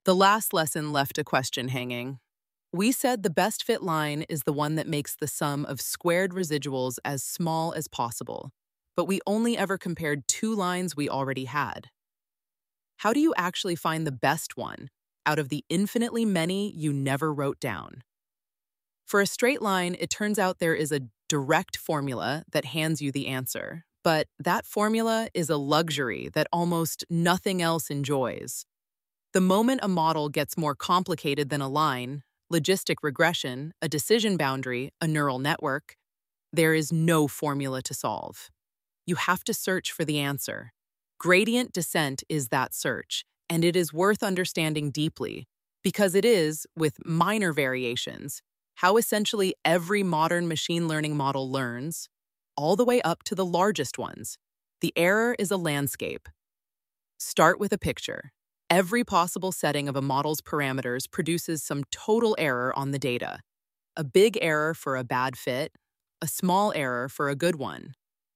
The last lesson left a question hanging. We said the best fit line is the one that makes the sum of squared residuals as small as possible, but we only ever compared two lines we already had. How do you actually find the best one out of the infinitely many you never wrote down? For a straight line, it turns out there is a direct formula that hands you the answer, but that formula is a luxury that almost nothing else enjoys. The moment a model gets more complicated than a line, logistic regression, a decision boundary, a neural network, there is no formula to solve. You have to search for the answer. Gradient descent is that search, and it is worth understanding deeply because it is, with minor variations, how essentially every modern machine learning model learns, all the way up to the largest ones. The error is a landscape. Start with a picture. Every possible setting of a model's parameters produces some total error on the data. A big error for a bad fit, a small error for a good one.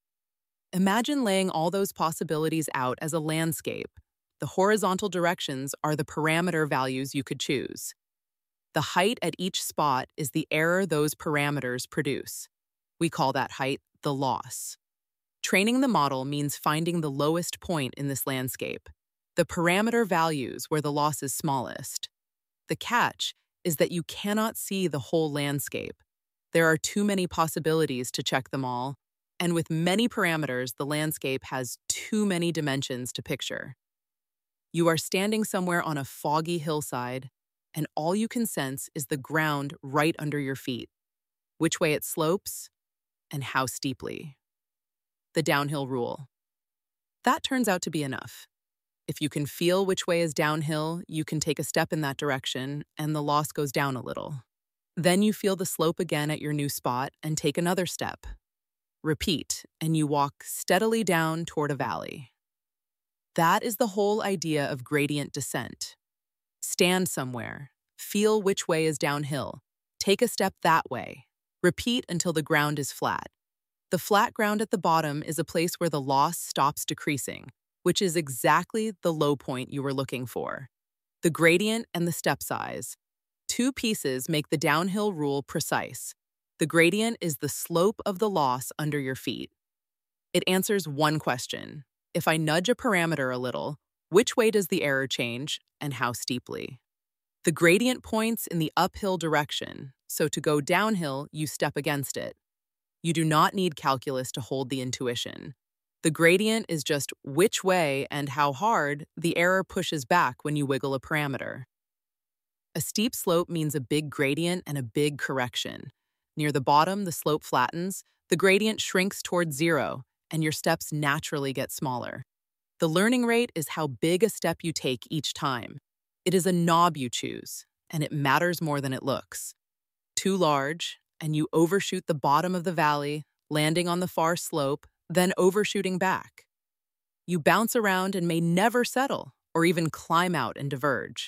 Imagine laying all those possibilities out as a landscape. The horizontal directions are the parameter values you could choose. The height at each spot is the error those parameters produce. We call that height the loss. Training the model means finding the lowest point in this landscape, the parameter values where the loss is smallest. The catch is that you cannot see the whole landscape. There are too many possibilities to check them all, and with many parameters, the landscape has too many dimensions to picture. You are standing somewhere on a foggy hillside, and all you can sense is the ground right under your feet, which way it slopes, and how steeply. The downhill rule. That turns out to be enough. If you can feel which way is downhill, you can take a step in that direction, and the loss goes down a little. Then you feel the slope again at your new spot and take another step. Repeat, and you walk steadily down toward a valley. That is the whole idea of gradient descent. Stand somewhere, feel which way is downhill, take a step that way. Repeat until the ground is flat. The flat ground at the bottom is a place where the loss stops decreasing, which is exactly the low point you were looking for. The gradient and the step size. Two pieces make the downhill rule precise. The gradient is the slope of the loss under your feet. It answers one question. If I nudge a parameter a little, which way does the error change and how steeply? The gradient points in the uphill direction, so to go downhill, you step against it. You do not need calculus to hold the intuition. The gradient is just which way and how hard the error pushes back when you wiggle a parameter. A steep slope means a big gradient and a big correction. Near the bottom, the slope flattens, the gradient shrinks towards zero, and your steps naturally get smaller. The learning rate is how big a step you take each time. It is a knob you choose, and it matters more than it looks. Too large, and you overshoot the bottom of the valley, landing on the far slope, then overshooting back. You bounce around and may never settle, or even climb out and diverge.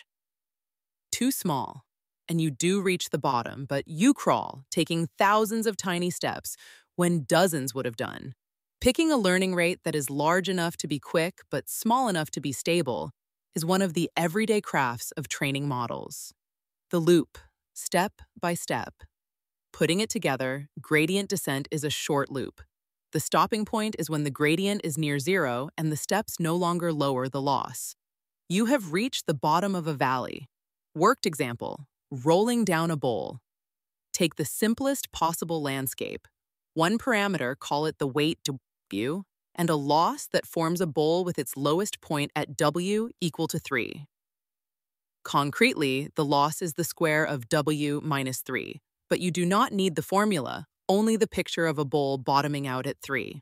Too small, and you do reach the bottom, but you crawl, taking thousands of tiny steps when dozens would have done. Picking a learning rate that is large enough to be quick but small enough to be stable is one of the everyday crafts of training models. The loop, step by step. Putting it together, gradient descent is a short loop. The stopping point is when the gradient is near zero and the steps no longer lower the loss. You have reached the bottom of a valley. Worked example, rolling down a bowl. Take the simplest possible landscape. One parameter, call it the weight W, and a loss that forms a bowl with its lowest point at W equal to 3. Concretely, the loss is the square of W minus 3, but you do not need the formula, only the picture of a bowl bottoming out at 3.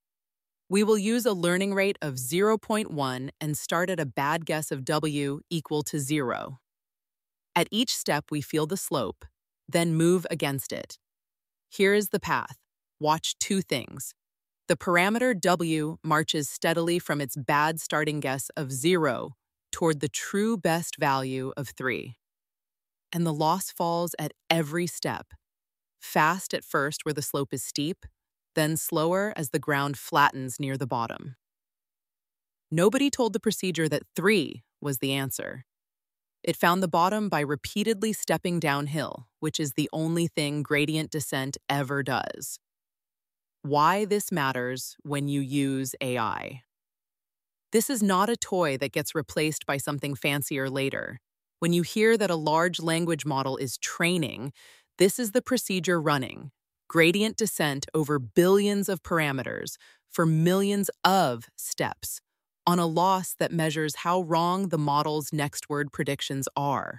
We will use a learning rate of 0.1 and start at a bad guess of W equal to 0. At each step, we feel the slope, then move against it. Here is the path. Watch two things. The parameter W marches steadily from its bad starting guess of 0 toward the true best value of 3. And the loss falls at every step. Fast at first where the slope is steep, then slower as the ground flattens near the bottom. Nobody told the procedure that 3 was the answer. It found the bottom by repeatedly stepping downhill, which is the only thing gradient descent ever does. Why this matters when you use AI. This is not a toy that gets replaced by something fancier later. When you hear that a large language model is training, this is the procedure running. Gradient descent over billions of parameters for millions of steps on a loss that measures how wrong the model's next word predictions are.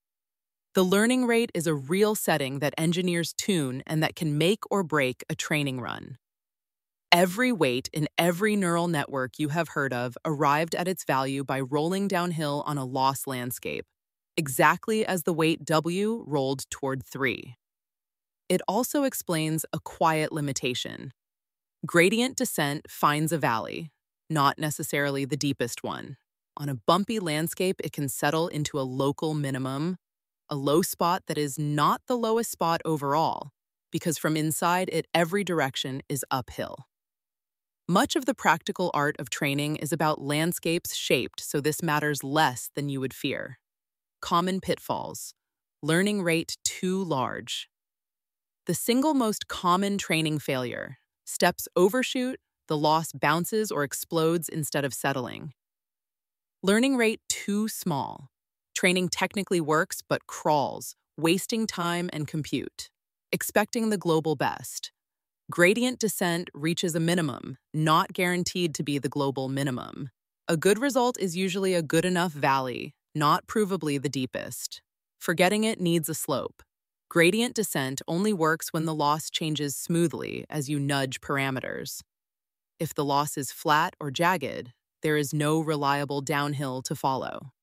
The learning rate is a real setting that engineers tune and that can make or break a training run. Every weight in every neural network you have heard of arrived at its value by rolling downhill on a loss landscape, exactly as the weight W rolled toward 3. It also explains a quiet limitation. Gradient descent finds a valley, not necessarily the deepest one. On a bumpy landscape, it can settle into a local minimum, a low spot that is not the lowest spot overall, because from inside it, every direction is uphill. Much of the practical art of training is about landscapes shaped so this matters less than you would fear. Common pitfalls. Learning rate too large. The single most common training failure. Steps overshoot, the loss bounces or explodes instead of settling. Learning rate too small. Training technically works but crawls, wasting time and compute. Expecting the global best. Gradient descent reaches a minimum, not guaranteed to be the global minimum. A good result is usually a good enough valley, not provably the deepest. Forgetting it needs a slope. Gradient descent only works when the loss changes smoothly as you nudge parameters. If the loss is flat or jagged, there is no reliable downhill to follow.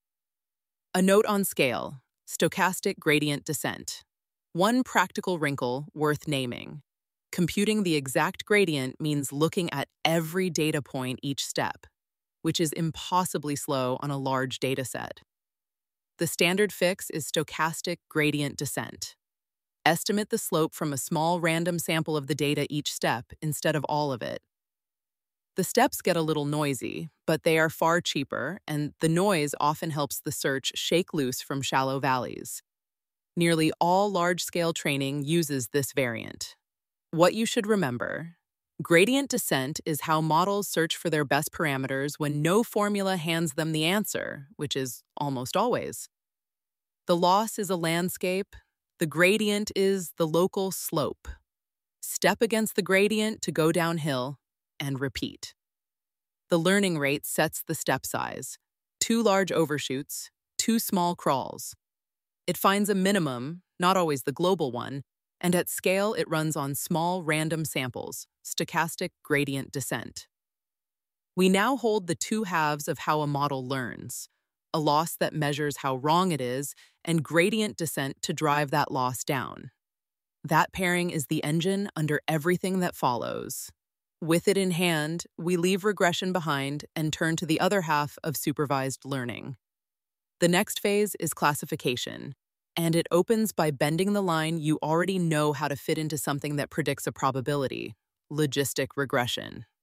A note on scale: stochastic gradient descent. One practical wrinkle worth naming. Computing the exact gradient means looking at every data point each step, which is impossibly slow on a large dataset. The standard fix is stochastic gradient descent. Estimate the slope from a small random sample of the data each step instead of all of it. The steps get a little noisy, but they are far cheaper, and the noise often helps the search shake loose from shallow valleys. Nearly all large-scale training uses this variant. What you should remember: gradient descent is how models search for their best parameters when no formula hands them the answer, which is almost always. The loss is a landscape. The gradient is the local slope. Step against the gradient to go downhill, and repeat. The learning rate sets the step size. Too large overshoots, too small crawls. It finds a minimum, not always the global one, and at scale it runs on small random samples, stochastic gradient descent. We now hold the two halves of how a model learns: a loss that measures how wrong it is, and gradient descent to drive that loss down. That pairing is the engine under everything that follows. With it in hand, we leave regression behind and turn to the other half of supervised learning. The next phase is classification, and it opens by bending the line you already know how to fit into something that predicts a probability: logistic regression.